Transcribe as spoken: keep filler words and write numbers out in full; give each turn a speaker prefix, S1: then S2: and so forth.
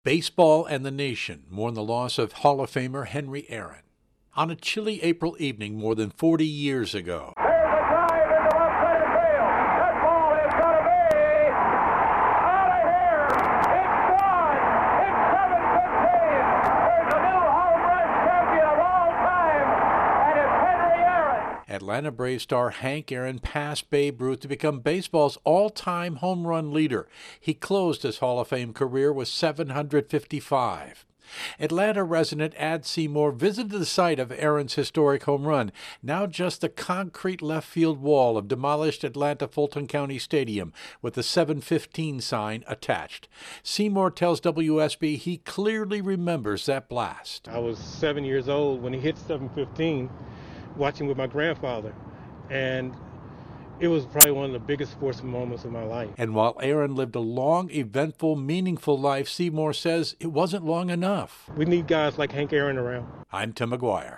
S1: Baseball and the nation mourn the loss of Hall of Famer Henry Aaron on a chilly April evening more than forty years ago.
S2: There's a drive into left center field. That ball is going to be out of here. It's gone. It's seven fifteen. There's a new home run champion of all time, and it's Henry Aaron.
S1: Atlanta Braves star Hank Aaron passed Babe Ruth to become baseball's all-time home run leader. He closed his Hall of Fame career with seven hundred fifty-five. Atlanta resident Ad Seymour visited the site of Aaron's historic home run, now just a concrete left field wall of demolished Atlanta Fulton County Stadium with the seven fifteen sign attached. Seymour tells W S B he clearly remembers that blast.
S3: I was seven years old when he hit seven fifteen, watching with my grandfather, and it was probably one of the biggest sports moments of my life.
S1: And while Aaron lived a long, eventful, meaningful life, Seymour says it wasn't long enough.
S3: We need guys like Hank Aaron around.
S1: I'm Tim McGuire.